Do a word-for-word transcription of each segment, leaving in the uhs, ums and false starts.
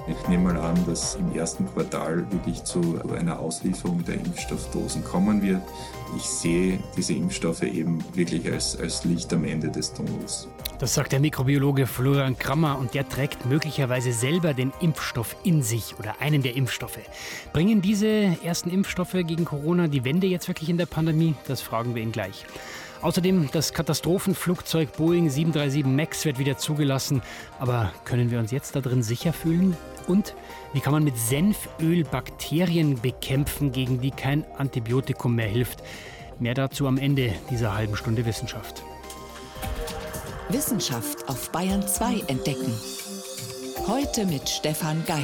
Ich nehme mal an, dass im ersten Quartal wirklich zu einer Auslieferung der Impfstoffdosen kommen wird. Ich sehe diese Impfstoffe eben wirklich als, als Licht am Ende des Tunnels. Das sagt der Mikrobiologe Florian Krammer und der trägt möglicherweise selber den Impfstoff in sich oder einen der Impfstoffe. Bringen diese ersten Impfstoffe gegen Corona die Wende jetzt wirklich in der Pandemie? Das fragen wir ihn gleich. Außerdem, das Katastrophenflugzeug Boeing sieben drei sieben Max wird wieder zugelassen. Aber können wir uns jetzt da drin sicher fühlen? Und wie kann man mit Senföl Bakterien bekämpfen, gegen die kein Antibiotikum mehr hilft? Mehr dazu am Ende dieser halben Stunde Wissenschaft. Wissenschaft auf Bayern zwei entdecken. Heute mit Stefan Geier.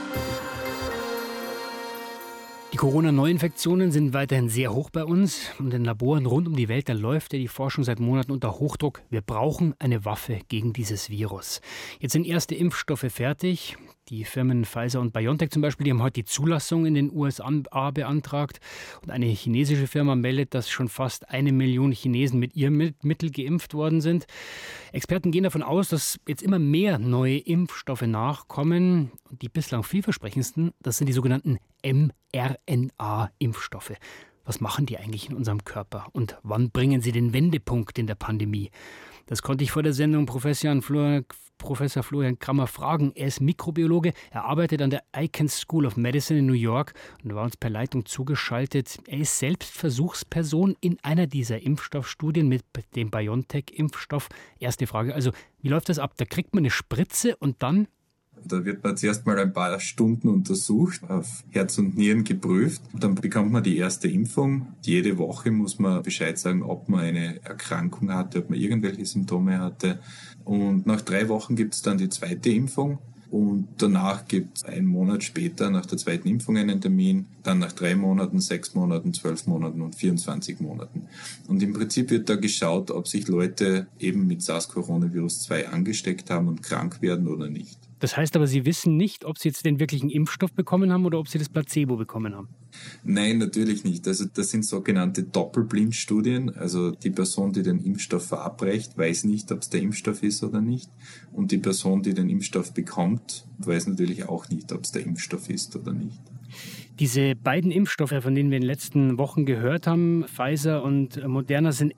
Die Corona-Neuinfektionen sind weiterhin sehr hoch bei uns. Und in Laboren rund um die Welt, da läuft ja die Forschung seit Monaten unter Hochdruck. Wir brauchen eine Waffe gegen dieses Virus. Jetzt sind erste Impfstoffe fertig. Die Firmen Pfizer und BioNTech zum Beispiel, die haben heute die Zulassung in den U S A beantragt. Und eine chinesische Firma meldet, dass schon fast eine Million Chinesen mit ihrem Mittel geimpft worden sind. Experten gehen davon aus, dass jetzt immer mehr neue Impfstoffe nachkommen. Und die bislang vielversprechendsten, das sind die sogenannten mRNA-Impfstoffe. Was machen die eigentlich in unserem Körper? Und wann bringen sie den Wendepunkt in der Pandemie? Das konnte ich vor der Sendung Professor Florian, Professor Florian Krammer fragen. Er ist Mikrobiologe, er arbeitet an der Icahn School of Medicine in New York und war uns per Leitung zugeschaltet. Er ist selbst Versuchsperson in einer dieser Impfstoffstudien mit dem BioNTech-Impfstoff. Erste Frage, also wie läuft das ab? Da kriegt man eine Spritze und dann? Da wird man zuerst mal ein paar Stunden untersucht, auf Herz und Nieren geprüft. Dann bekommt man die erste Impfung. Jede Woche muss man Bescheid sagen, ob man eine Erkrankung hatte, ob man irgendwelche Symptome hatte. Und nach drei Wochen gibt es dann die zweite Impfung. Und danach gibt es einen Monat später nach der zweiten Impfung einen Termin, dann nach drei Monaten, sechs Monaten, zwölf Monaten und vierundzwanzig Monaten. Und im Prinzip wird da geschaut, ob sich Leute eben mit SARS-Coronavirus zwei angesteckt haben und krank werden oder nicht. Das heißt aber, Sie wissen nicht, ob Sie jetzt den wirklichen Impfstoff bekommen haben oder ob Sie das Placebo bekommen haben? Nein, natürlich nicht. Also das sind sogenannte Doppelblindstudien. Also die Person, die den Impfstoff verabreicht, weiß nicht, ob es der Impfstoff ist oder nicht. Und die Person, die den Impfstoff bekommt, weiß natürlich auch nicht, ob es der Impfstoff ist oder nicht. Diese beiden Impfstoffe, von denen wir in den letzten Wochen gehört haben, Pfizer und Moderna, sind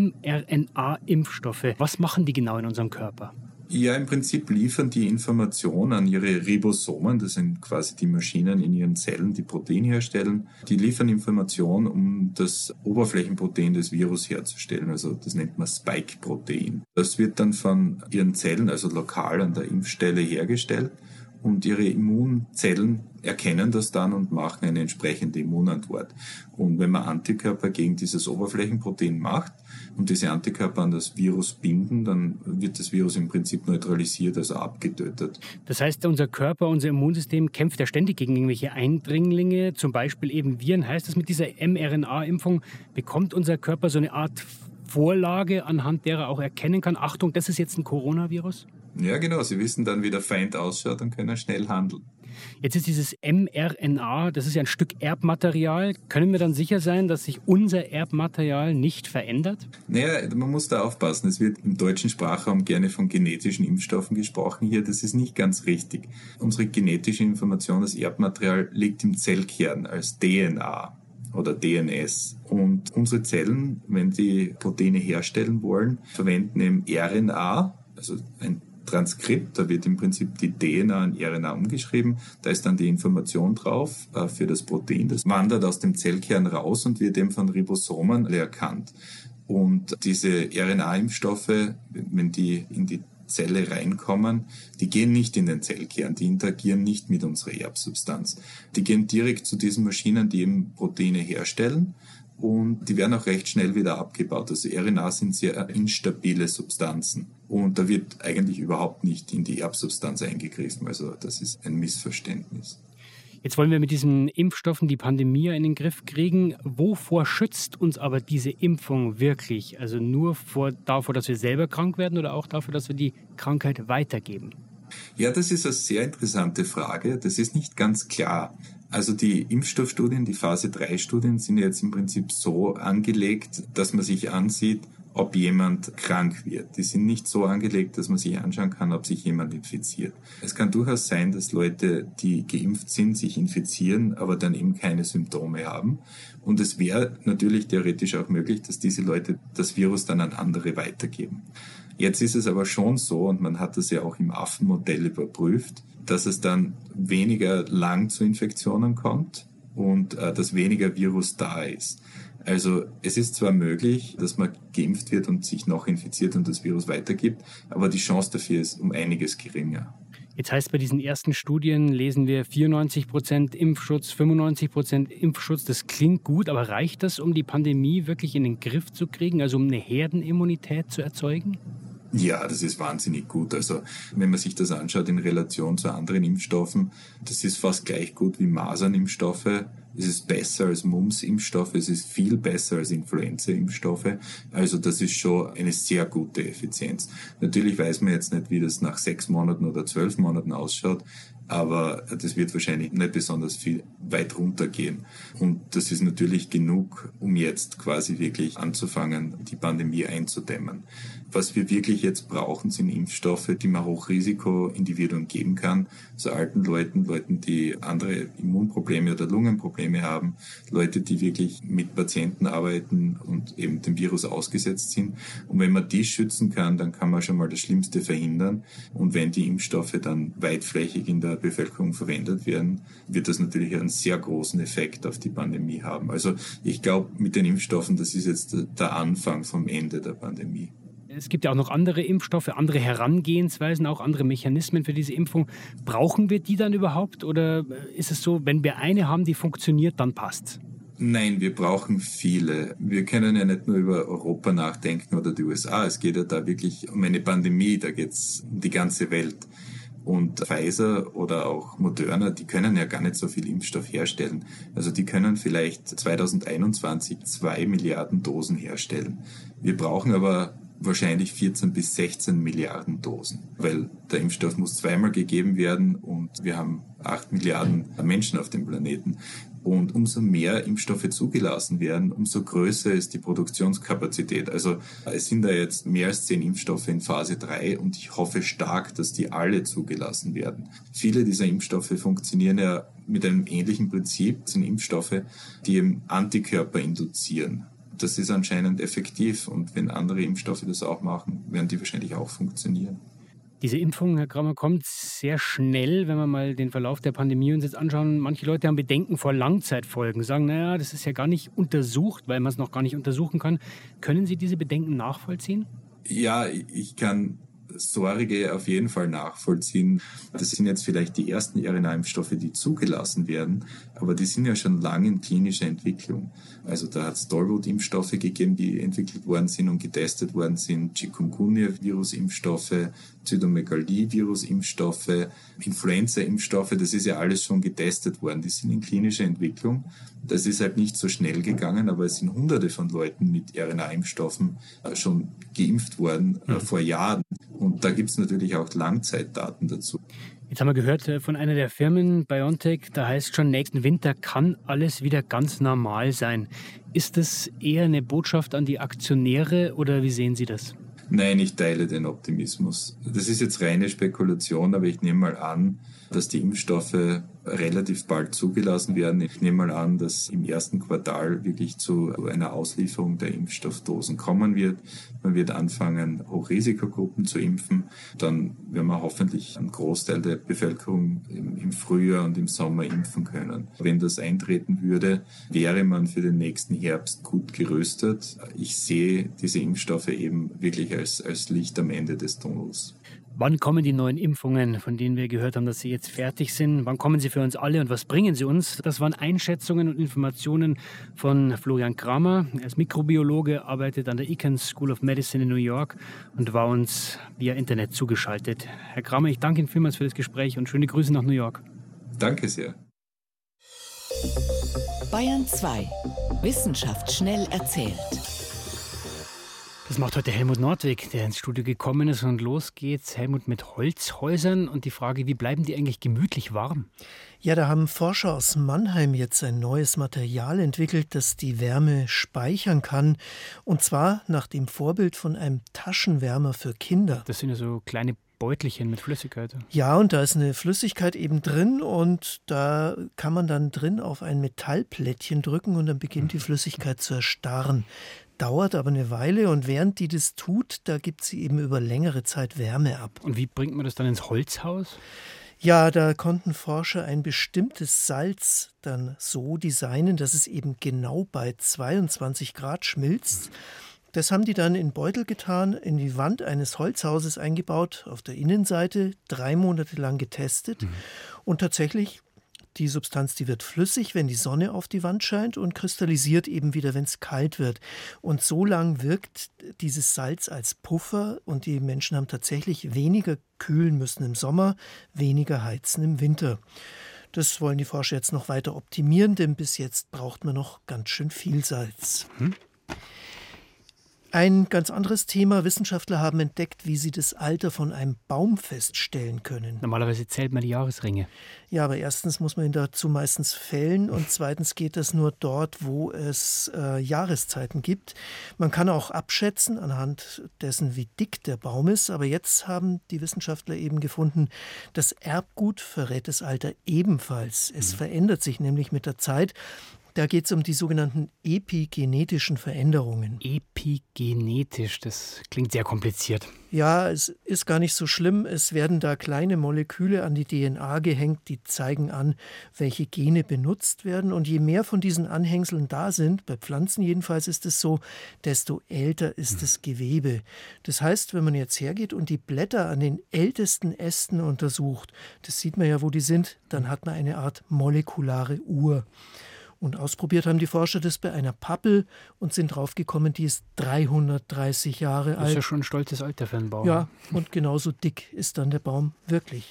mRNA-Impfstoffe. Was machen die genau in unserem Körper? Ja, im Prinzip liefern die Information an ihre Ribosomen, das sind quasi die Maschinen in ihren Zellen, die Protein herstellen. Die liefern Information, um das Oberflächenprotein des Virus herzustellen, also das nennt man Spike-Protein. Das wird dann von ihren Zellen, also lokal an der Impfstelle hergestellt. Und ihre Immunzellen erkennen das dann und machen eine entsprechende Immunantwort. Und wenn man Antikörper gegen dieses Oberflächenprotein macht und diese Antikörper an das Virus binden, dann wird das Virus im Prinzip neutralisiert, also abgetötet. Das heißt, unser Körper, unser Immunsystem kämpft ja ständig gegen irgendwelche Eindringlinge, zum Beispiel eben Viren. Heißt das, mit dieser mRNA-Impfung bekommt unser Körper so eine Art Vorlage, anhand derer er auch erkennen kann, Achtung, das ist jetzt ein Coronavirus? Ja, genau. Sie wissen dann, wie der Feind ausschaut und können schnell handeln. Jetzt ist dieses mRNA, das ist ja ein Stück Erbmaterial. Können wir dann sicher sein, dass sich unser Erbmaterial nicht verändert? Naja, man muss da aufpassen. Es wird im deutschen Sprachraum gerne von genetischen Impfstoffen gesprochen hier. Das ist nicht ganz richtig. Unsere genetische Information, das Erbmaterial, liegt im Zellkern als D N A. Oder D N S. Und unsere Zellen, wenn die Proteine herstellen wollen, verwenden eben R N A, also ein Transkript, da wird im Prinzip die D N A in R N A umgeschrieben, da ist dann die Information drauf äh, für das Protein, das wandert aus dem Zellkern raus und wird eben von Ribosomen erkannt. Und diese R N A-Impfstoffe, wenn die in die Zelle reinkommen, die gehen nicht in den Zellkern, die interagieren nicht mit unserer Erbsubstanz. Die gehen direkt zu diesen Maschinen, die eben Proteine herstellen und die werden auch recht schnell wieder abgebaut. Also R N A sind sehr instabile Substanzen und da wird eigentlich überhaupt nicht in die Erbsubstanz eingegriffen. Also das ist ein Missverständnis. Jetzt wollen wir mit diesen Impfstoffen die Pandemie in den Griff kriegen. Wovor schützt uns aber diese Impfung wirklich? Also nur vor, davor, dass wir selber krank werden oder auch dafür, dass wir die Krankheit weitergeben? Ja, das ist eine sehr interessante Frage. Das ist nicht ganz klar. Also die Impfstoffstudien, die Phase drei Studien sind jetzt im Prinzip so angelegt, dass man sich ansieht, ob jemand krank wird. Die sind nicht so angelegt, dass man sich anschauen kann, ob sich jemand infiziert. Es kann durchaus sein, dass Leute, die geimpft sind, sich infizieren, aber dann eben keine Symptome haben. Und es wäre natürlich theoretisch auch möglich, dass diese Leute das Virus dann an andere weitergeben. Jetzt ist es aber schon so, und man hat das ja auch im Affenmodell überprüft, dass es dann weniger lang zu Infektionen kommt und äh, dass weniger Virus da ist. Also es ist zwar möglich, dass man geimpft wird und sich noch infiziert und das Virus weitergibt, aber die Chance dafür ist um einiges geringer. Jetzt heißt bei diesen ersten Studien, lesen wir vierundneunzig Prozent Impfschutz, fünfundneunzig Prozent Impfschutz. Das klingt gut, aber reicht das, um die Pandemie wirklich in den Griff zu kriegen, also um eine Herdenimmunität zu erzeugen? Ja, das ist wahnsinnig gut. Also wenn man sich das anschaut in Relation zu anderen Impfstoffen, das ist fast gleich gut wie Masernimpfstoffe. Es ist besser als Mumps-Impfstoffe, es ist viel besser als Influenza-Impfstoffe. Also das ist schon eine sehr gute Effizienz. Natürlich weiß man jetzt nicht, wie das nach sechs Monaten oder zwölf Monaten ausschaut, aber das wird wahrscheinlich nicht besonders viel weit runtergehen. Und das ist natürlich genug, um jetzt quasi wirklich anzufangen, die Pandemie einzudämmen. Was wir wirklich jetzt brauchen, sind Impfstoffe, die man Hochrisikoindividuen geben kann. So alten Leuten, Leuten, die andere Immunprobleme oder Lungenprobleme haben, Leute, die wirklich mit Patienten arbeiten und eben dem Virus ausgesetzt sind. Und wenn man die schützen kann, dann kann man schon mal das Schlimmste verhindern. Und wenn die Impfstoffe dann weitflächig in der Bevölkerung verwendet werden, wird das natürlich einen sehr großen Effekt auf die Pandemie haben. Also ich glaube, mit den Impfstoffen, das ist jetzt der Anfang vom Ende der Pandemie. Es gibt ja auch noch andere Impfstoffe, andere Herangehensweisen, auch andere Mechanismen für diese Impfung. Brauchen wir die dann überhaupt? Oder ist es so, wenn wir eine haben, die funktioniert, dann passt's? Nein, wir brauchen viele. Wir können ja nicht nur über Europa nachdenken oder die U S A. Es geht ja da wirklich um eine Pandemie, da geht's um die ganze Welt. Und Pfizer oder auch Moderna, die können ja gar nicht so viel Impfstoff herstellen. Also die können vielleicht zwanzig einundzwanzig zwei Milliarden Dosen herstellen. Wir brauchen aber wahrscheinlich vierzehn bis sechzehn Milliarden Dosen, weil der Impfstoff muss zweimal gegeben werden und wir haben acht Milliarden Menschen auf dem Planeten. Und umso mehr Impfstoffe zugelassen werden, umso größer ist die Produktionskapazität. Also es sind da jetzt mehr als zehn Impfstoffe in Phase drei und ich hoffe stark, dass die alle zugelassen werden. Viele dieser Impfstoffe funktionieren ja mit einem ähnlichen Prinzip. Das sind Impfstoffe, die eben Antikörper induzieren. Das ist anscheinend effektiv und wenn andere Impfstoffe das auch machen, werden die wahrscheinlich auch funktionieren. Diese Impfung, Herr Krammer, kommt sehr schnell, wenn wir mal den Verlauf der Pandemie uns jetzt anschauen. Manche Leute haben Bedenken vor Langzeitfolgen, sagen, naja, das ist ja gar nicht untersucht, weil man es noch gar nicht untersuchen kann. Können Sie diese Bedenken nachvollziehen? Ja, ich kann Sorge auf jeden Fall nachvollziehen. Das sind jetzt vielleicht die ersten R N A-Impfstoffe, die zugelassen werden, aber die sind ja schon lange in klinischer Entwicklung. Also da hat es Tollwut-Impfstoffe gegeben, die entwickelt worden sind und getestet worden sind, Chikungunya-Virus-Impfstoffe, Zytomegalie-Virus-Impfstoffe, Influenza-Impfstoffe, das ist ja alles schon getestet worden. Die sind in klinischer Entwicklung. Das ist halt nicht so schnell gegangen, aber es sind hunderte von Leuten mit R N A-Impfstoffen schon geimpft worden äh, vor Jahren. Und da gibt es natürlich auch Langzeitdaten dazu. Jetzt haben wir gehört von einer der Firmen, BioNTech, da heißt schon, nächsten Winter kann alles wieder ganz normal sein. Ist das eher eine Botschaft an die Aktionäre oder wie sehen Sie das? Nein, ich teile den Optimismus. Das ist jetzt reine Spekulation, aber ich nehme mal an, dass die Impfstoffe relativ bald zugelassen werden. Ich nehme mal an, dass im ersten Quartal wirklich zu einer Auslieferung der Impfstoffdosen kommen wird. Man wird anfangen, Hochrisikogruppen zu impfen. Dann werden wir hoffentlich einen Großteil der Bevölkerung im Frühjahr und im Sommer impfen können. Wenn das eintreten würde, wäre man für den nächsten Herbst gut gerüstet. Ich sehe diese Impfstoffe eben wirklich als, als Licht am Ende des Tunnels. Wann kommen die neuen Impfungen, von denen wir gehört haben, dass sie jetzt fertig sind? Wann kommen sie für uns alle und was bringen sie uns? Das waren Einschätzungen und Informationen von Florian Krammer. Er ist Mikrobiologe, arbeitet an der Icahn School of Medicine in New York und war uns via Internet zugeschaltet. Herr Krammer, ich danke Ihnen vielmals für das Gespräch und schöne Grüße nach New York. Danke sehr. Bayern zwei. Wissenschaft schnell erzählt. Das macht heute Helmut Nordwig, der ins Studio gekommen ist, und los geht's, Helmut, mit Holzhäusern und die Frage, wie bleiben die eigentlich gemütlich warm? Ja, da haben Forscher aus Mannheim jetzt ein neues Material entwickelt, das die Wärme speichern kann, und zwar nach dem Vorbild von einem Taschenwärmer für Kinder. Das sind ja so kleine Beutelchen mit Flüssigkeit. Ja, und da ist eine Flüssigkeit eben drin und da kann man dann drin auf ein Metallplättchen drücken und dann beginnt die Flüssigkeit zu erstarren. Dauert aber eine Weile und während die das tut, da gibt sie eben über längere Zeit Wärme ab. Und wie bringt man das dann ins Holzhaus? Ja, da konnten Forscher ein bestimmtes Salz dann so designen, dass es eben genau bei zweiundzwanzig Grad schmilzt. Das haben die dann in Beutel getan, in die Wand eines Holzhauses eingebaut, auf der Innenseite, drei Monate lang getestet. Mhm. Und tatsächlich, die Substanz, die wird flüssig, wenn die Sonne auf die Wand scheint und kristallisiert eben wieder, wenn es kalt wird. Und so lang wirkt dieses Salz als Puffer und die Menschen haben tatsächlich weniger kühlen müssen im Sommer, weniger heizen im Winter. Das wollen die Forscher jetzt noch weiter optimieren, denn bis jetzt braucht man noch ganz schön viel Salz. Hm? Ein ganz anderes Thema. Wissenschaftler haben entdeckt, wie sie das Alter von einem Baum feststellen können. Normalerweise zählt man die Jahresringe. Ja, aber erstens muss man ihn dazu meistens fällen und zweitens geht das nur dort, wo es äh, Jahreszeiten gibt. Man kann auch abschätzen anhand dessen, wie dick der Baum ist. Aber jetzt haben die Wissenschaftler eben gefunden, das Erbgut verrät das Alter ebenfalls. Es mhm. verändert sich nämlich mit der Zeit. Da geht es um die sogenannten epigenetischen Veränderungen. Epigenetisch, das klingt sehr kompliziert. Ja, es ist gar nicht so schlimm. Es werden da kleine Moleküle an die D N A gehängt, die zeigen an, welche Gene benutzt werden. Und je mehr von diesen Anhängseln da sind, bei Pflanzen jedenfalls ist es so, desto älter ist das Gewebe. Das heißt, wenn man jetzt hergeht und die Blätter an den ältesten Ästen untersucht, das sieht man ja, wo die sind, dann hat man eine Art molekulare Uhr. Und ausprobiert haben die Forscher das bei einer Pappel und sind draufgekommen, die ist dreihundertdreißig Jahre alt. Das ist ja schon ein stolzes Alter für einen Baum. Ja, und genauso dick ist dann der Baum wirklich.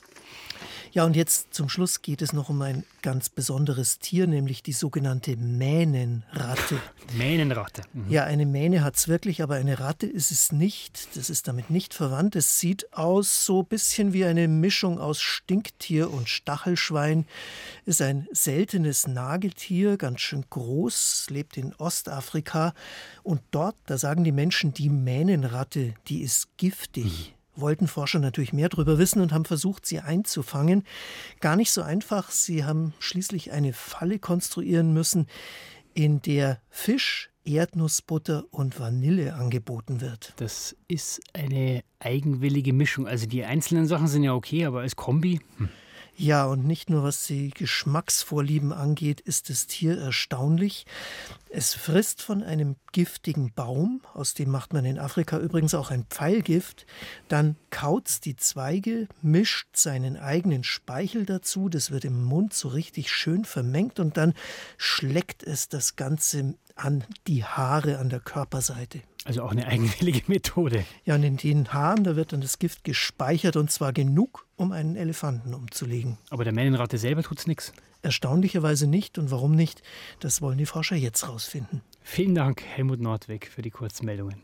Ja, und jetzt zum Schluss geht es noch um ein ganz besonderes Tier, nämlich die sogenannte Mähnenratte. Mähnenratte. Mhm. Ja, eine Mähne hat es wirklich, aber eine Ratte ist es nicht. Das ist damit nicht verwandt. Es sieht aus so ein bisschen wie eine Mischung aus Stinktier und Stachelschwein. Ist ein seltenes Nagetier, ganz schön groß, lebt in Ostafrika. Und dort, da sagen die Menschen, die Mähnenratte, die ist giftig. Mhm. Wollten Forscher natürlich mehr darüber wissen und haben versucht, sie einzufangen. Gar nicht so einfach. Sie haben schließlich eine Falle konstruieren müssen, in der Fisch, Erdnussbutter und Vanille angeboten wird. Das ist eine eigenwillige Mischung. Also die einzelnen Sachen sind ja okay, aber als Kombi... Hm. Ja, und nicht nur was die Geschmacksvorlieben angeht, ist das Tier erstaunlich. Es frisst von einem giftigen Baum, aus dem macht man in Afrika übrigens auch ein Pfeilgift. Dann kaut's die Zweige, mischt seinen eigenen Speichel dazu, das wird im Mund so richtig schön vermengt und dann schleckt es das Ganze an die Haare an der Körperseite. Also auch eine eigenwillige Methode. Ja, und in den Haaren, da wird dann das Gift gespeichert und zwar genug, um einen Elefanten umzulegen. Aber der Mähnenratte selber tut's nichts? Erstaunlicherweise nicht. Und warum nicht? Das wollen die Forscher jetzt rausfinden. Vielen Dank, Helmut Nordwig, für die Kurzmeldungen.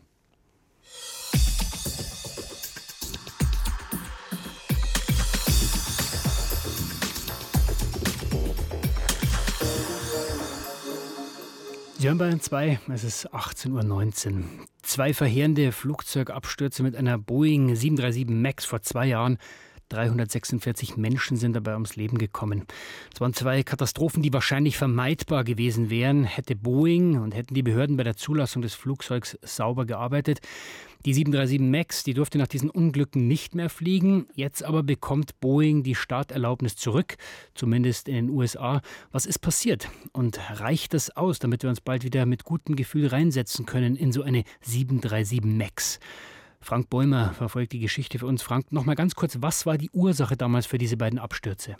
Sie hören Bayern zwei, es ist achtzehn Uhr neunzehn. Zwei verheerende Flugzeugabstürze mit einer Boeing sieben drei sieben Max vor zwei Jahren. dreihundertsechsundvierzig Menschen sind dabei ums Leben gekommen. Es waren zwei Katastrophen, die wahrscheinlich vermeidbar gewesen wären, hätte Boeing und hätten die Behörden bei der Zulassung des Flugzeugs sauber gearbeitet. Die sieben drei sieben Max, die durfte nach diesen Unglücken nicht mehr fliegen. Jetzt aber bekommt Boeing die Starterlaubnis zurück, zumindest in den U S A. Was ist passiert? Und reicht das aus, damit wir uns bald wieder mit gutem Gefühl reinsetzen können in so eine sieben drei sieben Max? Frank Bäumer verfolgt die Geschichte für uns. Frank, noch mal ganz kurz, was war die Ursache damals für diese beiden Abstürze?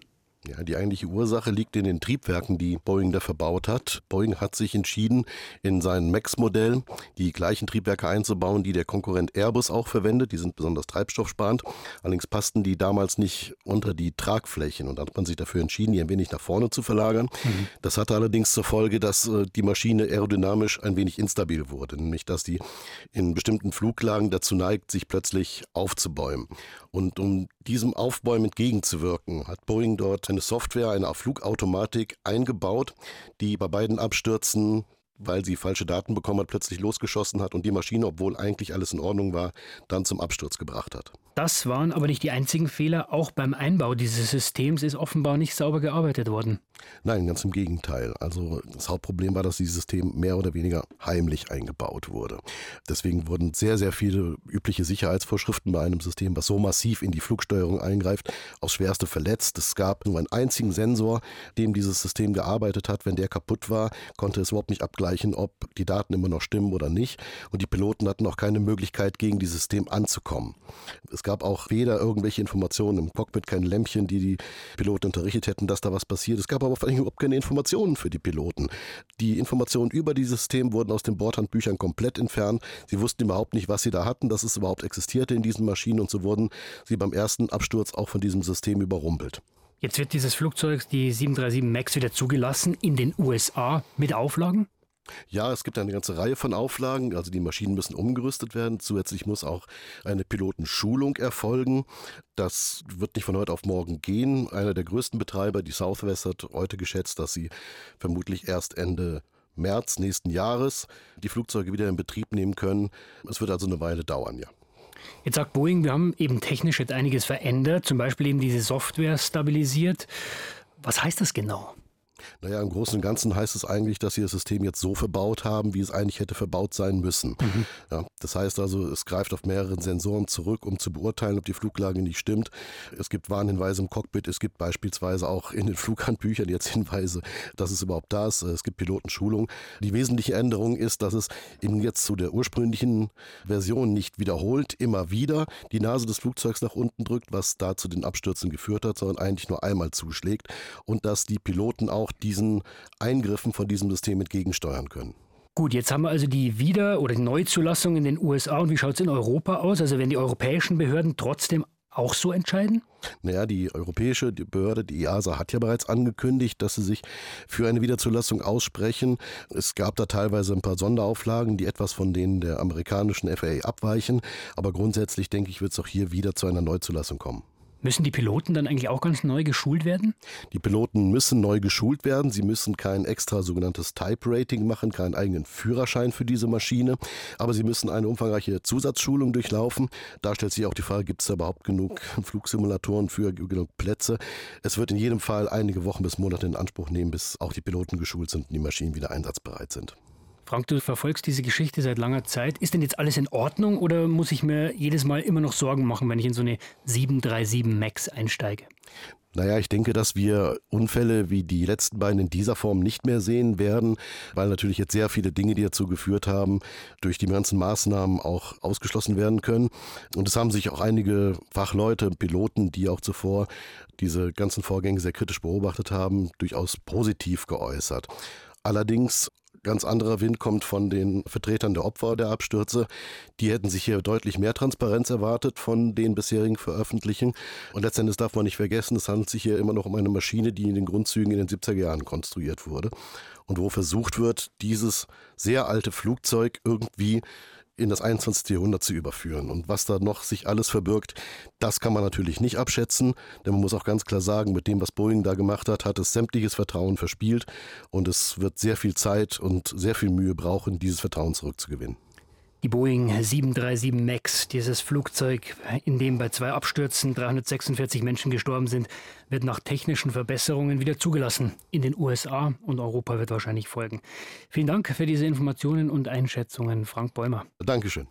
Ja, die eigentliche Ursache liegt in den Triebwerken, die Boeing da verbaut hat. Boeing hat sich entschieden, in sein Max-Modell die gleichen Triebwerke einzubauen, die der Konkurrent Airbus auch verwendet. Die sind besonders treibstoffsparend. Allerdings passten die damals nicht unter die Tragflächen. Und dann hat man sich dafür entschieden, die ein wenig nach vorne zu verlagern. Mhm. Das hatte allerdings zur Folge, dass äh, die Maschine aerodynamisch ein wenig instabil wurde. Nämlich, dass die in bestimmten Fluglagen dazu neigt, sich plötzlich aufzubäumen. Und um diesem Aufbäumen entgegenzuwirken, hat Boeing dort eine Software, eine Flugautomatik eingebaut, die bei beiden Abstürzen, weil sie falsche Daten bekommen hat, plötzlich losgeschossen hat und die Maschine, obwohl eigentlich alles in Ordnung war, dann zum Absturz gebracht hat. Das waren aber nicht die einzigen Fehler. Auch beim Einbau dieses Systems ist offenbar nicht sauber gearbeitet worden. Nein, ganz im Gegenteil. Also das Hauptproblem war, dass dieses System mehr oder weniger heimlich eingebaut wurde. Deswegen wurden sehr, sehr viele übliche Sicherheitsvorschriften bei einem System, was so massiv in die Flugsteuerung eingreift, aufs Schwerste verletzt. Es gab nur einen einzigen Sensor, dem dieses System gearbeitet hat. Wenn der kaputt war, konnte es überhaupt nicht abgleichen, ob die Daten immer noch stimmen oder nicht. Und die Piloten hatten auch keine Möglichkeit, gegen dieses System anzukommen. Es gab auch weder irgendwelche Informationen im Cockpit, kein Lämpchen, die die Piloten unterrichtet hätten, dass da was passiert. Es gab aber vor allem überhaupt keine Informationen für die Piloten. Die Informationen über dieses System wurden aus den Bordhandbüchern komplett entfernt. Sie wussten überhaupt nicht, was sie da hatten, dass es überhaupt existierte in diesen Maschinen und so wurden sie beim ersten Absturz auch von diesem System überrumpelt. Jetzt wird dieses Flugzeug, die sieben drei sieben MAX, wieder zugelassen in den U S A mit Auflagen? Ja, es gibt eine ganze Reihe von Auflagen, also die Maschinen müssen umgerüstet werden. Zusätzlich muss auch eine Pilotenschulung erfolgen. Das wird nicht von heute auf morgen gehen. Einer der größten Betreiber, die Southwest, hat heute geschätzt, dass sie vermutlich erst Ende März nächsten Jahres die Flugzeuge wieder in Betrieb nehmen können. Es wird also eine Weile dauern, ja. Jetzt sagt Boeing, wir haben eben technisch jetzt einiges verändert, zum Beispiel eben diese Software stabilisiert. Was heißt das genau? Naja, im Großen und Ganzen heißt es eigentlich, dass sie das System jetzt so verbaut haben, wie es eigentlich hätte verbaut sein müssen. Mhm. Ja, das heißt also, es greift auf mehrere Sensoren zurück, um zu beurteilen, ob die Fluglage nicht stimmt. Es gibt Warnhinweise im Cockpit, es gibt beispielsweise auch in den Flughandbüchern jetzt Hinweise, dass es überhaupt da ist. Es gibt Pilotenschulung. Die wesentliche Änderung ist, dass es eben jetzt zu der ursprünglichen Version nicht wiederholt, immer wieder die Nase des Flugzeugs nach unten drückt, was da zu den Abstürzen geführt hat, sondern eigentlich nur einmal zuschlägt und dass die Piloten auch diesen Eingriffen von diesem System entgegensteuern können. Gut, jetzt haben wir also die Wieder- oder die Neuzulassung in den U S A. Und wie schaut es in Europa aus? Also werden die europäischen Behörden trotzdem auch so entscheiden? Naja, die europäische Behörde, die E A S A, hat ja bereits angekündigt, dass sie sich für eine Wiederzulassung aussprechen. Es gab da teilweise ein paar Sonderauflagen, die etwas von denen der amerikanischen F A A abweichen. Aber grundsätzlich, denke ich, wird es auch hier wieder zu einer Neuzulassung kommen. Müssen die Piloten dann eigentlich auch ganz neu geschult werden? Die Piloten müssen neu geschult werden. Sie müssen kein extra sogenanntes Type-Rating machen, keinen eigenen Führerschein für diese Maschine. Aber sie müssen eine umfangreiche Zusatzschulung durchlaufen. Da stellt sich auch die Frage, gibt es da überhaupt genug Flugsimulatoren für genug Plätze? Es wird in jedem Fall einige Wochen bis Monate in Anspruch nehmen, bis auch die Piloten geschult sind und die Maschinen wieder einsatzbereit sind. Frank, du verfolgst diese Geschichte seit langer Zeit. Ist denn jetzt alles in Ordnung oder muss ich mir jedes Mal immer noch Sorgen machen, wenn ich in so eine sieben drei sieben MAX einsteige? Naja, ich denke, dass wir Unfälle wie die letzten beiden in dieser Form nicht mehr sehen werden, weil natürlich jetzt sehr viele Dinge, die dazu geführt haben, durch die ganzen Maßnahmen auch ausgeschlossen werden können. Und es haben sich auch einige Fachleute, Piloten, die auch zuvor diese ganzen Vorgänge sehr kritisch beobachtet haben, durchaus positiv geäußert. Allerdings ganz anderer Wind kommt von den Vertretern der Opfer der Abstürze. Die hätten sich hier deutlich mehr Transparenz erwartet von den bisherigen Veröffentlichungen. Und letztendlich darf man nicht vergessen, es handelt sich hier immer noch um eine Maschine, die in den Grundzügen in den siebziger Jahren konstruiert wurde. Und wo versucht wird, dieses sehr alte Flugzeug irgendwie in das einundzwanzigste Jahrhundert zu überführen. Und was da noch sich alles verbirgt, das kann man natürlich nicht abschätzen. Denn man muss auch ganz klar sagen, mit dem, was Boeing da gemacht hat, hat es sämtliches Vertrauen verspielt. Und es wird sehr viel Zeit und sehr viel Mühe brauchen, dieses Vertrauen zurückzugewinnen. Die Boeing sieben drei sieben MAX, dieses Flugzeug, in dem bei zwei Abstürzen dreihundertsechsundvierzig Menschen gestorben sind, wird nach technischen Verbesserungen wieder zugelassen in den U S A und Europa wird wahrscheinlich folgen. Vielen Dank für diese Informationen und Einschätzungen, Frank Bäumer. Dankeschön.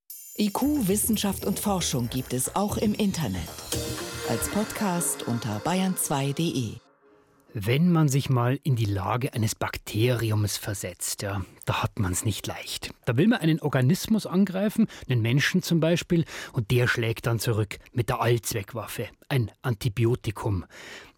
I Q, Wissenschaft und Forschung gibt es auch im Internet. Als Podcast unter bayern zwei punkt de. Wenn man sich mal in die Lage eines Bakteriums versetzt, ja, da hat man es nicht leicht. Da will man einen Organismus angreifen, einen Menschen zum Beispiel, und der schlägt dann zurück mit der Allzweckwaffe, ein Antibiotikum.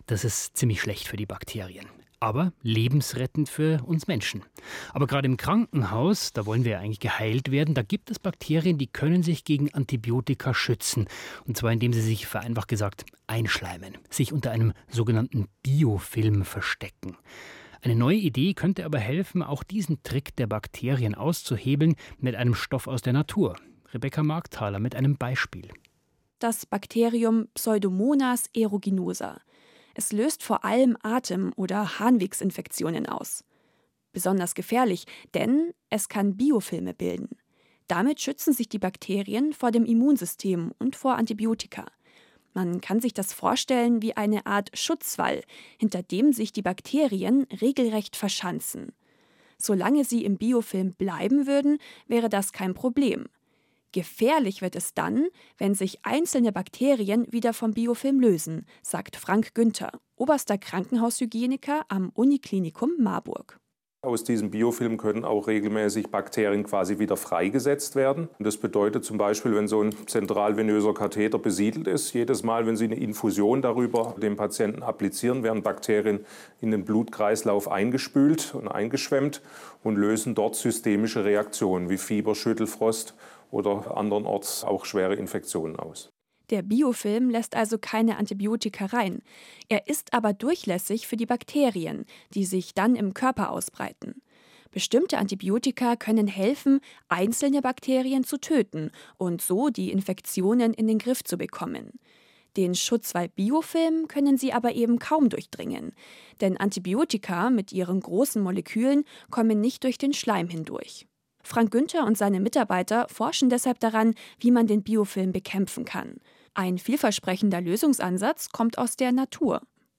Das ist ziemlich schlecht für die Bakterien. Aber lebensrettend für uns Menschen. Aber gerade im Krankenhaus, da wollen wir ja eigentlich geheilt werden, da gibt es Bakterien, die können sich gegen Antibiotika schützen. Und zwar indem sie sich, vereinfacht gesagt, einschleimen, sich unter einem sogenannten Biofilm verstecken. Eine neue Idee könnte aber helfen, auch diesen Trick der Bakterien auszuhebeln mit einem Stoff aus der Natur. Rebecca Markthaler mit einem Beispiel. Das Bakterium Pseudomonas aeruginosa. Es löst vor allem Atem- oder Harnwegsinfektionen aus. Besonders gefährlich, denn es kann Biofilme bilden. Damit schützen sich die Bakterien vor dem Immunsystem und vor Antibiotika. Man kann sich das vorstellen wie eine Art Schutzwall, hinter dem sich die Bakterien regelrecht verschanzen. Solange sie im Biofilm bleiben würden, wäre das kein Problem. Gefährlich wird es dann, wenn sich einzelne Bakterien wieder vom Biofilm lösen, sagt Frank Günther, oberster Krankenhaushygieniker am Uniklinikum Marburg. Aus diesem Biofilm können auch regelmäßig Bakterien quasi wieder freigesetzt werden. Und das bedeutet zum Beispiel, wenn so ein zentralvenöser Katheter besiedelt ist, jedes Mal, wenn Sie eine Infusion darüber dem Patienten applizieren, werden Bakterien in den Blutkreislauf eingespült und eingeschwemmt und lösen dort systemische Reaktionen wie Fieber, Schüttelfrost oder andernorts auch schwere Infektionen aus. Der Biofilm lässt also keine Antibiotika rein. Er ist aber durchlässig für die Bakterien, die sich dann im Körper ausbreiten. Bestimmte Antibiotika können helfen, einzelne Bakterien zu töten und so die Infektionen in den Griff zu bekommen. Den Schutzwall Biofilm können sie aber eben kaum durchdringen. Denn Antibiotika mit ihren großen Molekülen kommen nicht durch den Schleim hindurch. Frank Günther und seine Mitarbeiter forschen deshalb daran, wie man den Biofilm bekämpfen kann. Ein vielversprechender Lösungsansatz kommt aus der Natur: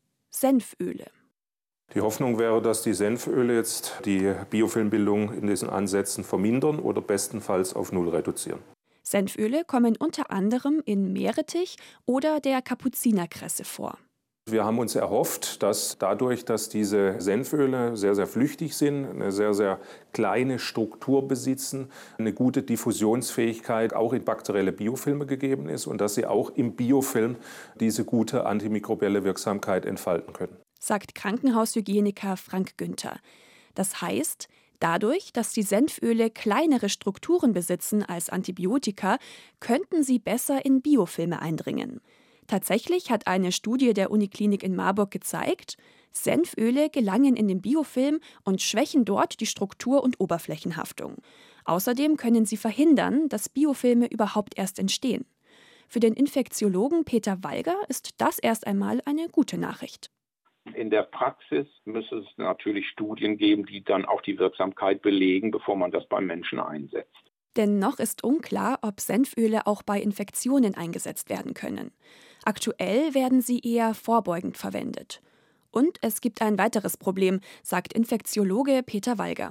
Senföle. Die Hoffnung wäre, dass die Senföle jetzt die Biofilmbildung in diesen Ansätzen vermindern oder bestenfalls auf Null reduzieren. Senföle kommen unter anderem in Meerrettich oder der Kapuzinerkresse vor. Wir haben uns erhofft, dass dadurch, dass diese Senföle sehr, sehr flüchtig sind, eine sehr, sehr kleine Struktur besitzen, eine gute Diffusionsfähigkeit auch in bakterielle Biofilme gegeben ist und dass sie auch im Biofilm diese gute antimikrobielle Wirksamkeit entfalten können. Sagt Krankenhaushygieniker Frank Günther. Das heißt, dadurch, dass die Senföle kleinere Strukturen besitzen als Antibiotika, könnten sie besser in Biofilme eindringen. Tatsächlich hat eine Studie der Uniklinik in Marburg gezeigt, Senföle gelangen in den Biofilm und schwächen dort die Struktur- und Oberflächenhaftung. Außerdem können sie verhindern, dass Biofilme überhaupt erst entstehen. Für den Infektiologen Peter Walger ist das erst einmal eine gute Nachricht. In der Praxis müsste es natürlich Studien geben, die dann auch die Wirksamkeit belegen, bevor man das beim Menschen einsetzt. Denn noch ist unklar, ob Senföle auch bei Infektionen eingesetzt werden können. Aktuell werden sie eher vorbeugend verwendet. Und es gibt ein weiteres Problem, sagt Infektiologe Peter Walger.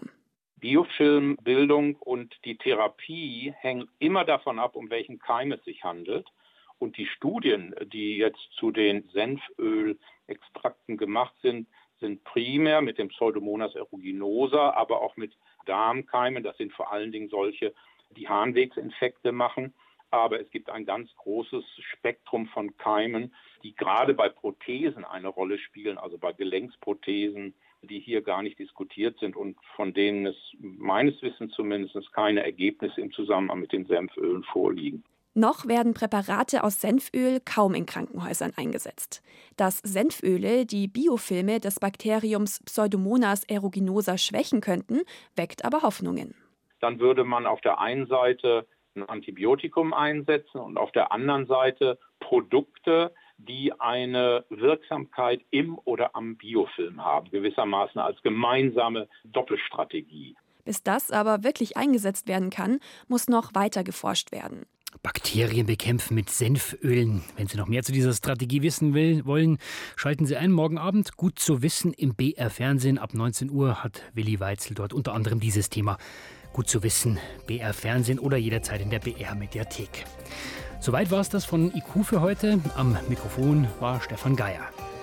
Biofilmbildung und die Therapie hängen immer davon ab, um welchen Keim es sich handelt. Und die Studien, die jetzt zu den Senfölextrakten gemacht sind, sind primär mit dem Pseudomonas aeruginosa, aber auch mit Darmkeimen. Das sind vor allen Dingen solche, die Harnwegsinfekte machen. Aber es gibt ein ganz großes Spektrum von Keimen, die gerade bei Prothesen eine Rolle spielen, also bei Gelenksprothesen, die hier gar nicht diskutiert sind und von denen es meines Wissens zumindest keine Ergebnisse im Zusammenhang mit den Senfölen vorliegen. Noch werden Präparate aus Senföl kaum in Krankenhäusern eingesetzt. Dass Senföle die Biofilme des Bakteriums Pseudomonas aeruginosa schwächen könnten, weckt aber Hoffnungen. Dann würde man auf der einen Seite ein Antibiotikum einsetzen und auf der anderen Seite Produkte, die eine Wirksamkeit im oder am Biofilm haben, gewissermaßen als gemeinsame Doppelstrategie. Bis das aber wirklich eingesetzt werden kann, muss noch weiter geforscht werden. Bakterien bekämpfen mit Senfölen. Wenn Sie noch mehr zu dieser Strategie wissen will, wollen, schalten Sie ein morgen Abend. Gut zu wissen im B R-Fernsehen. Ab neunzehn Uhr hat Willi Weitzel dort unter anderem dieses Thema. Gut zu wissen, B R-Fernsehen oder jederzeit in der B R-Mediathek. Soweit war es das von I Q für heute. Am Mikrofon war Stefan Geier.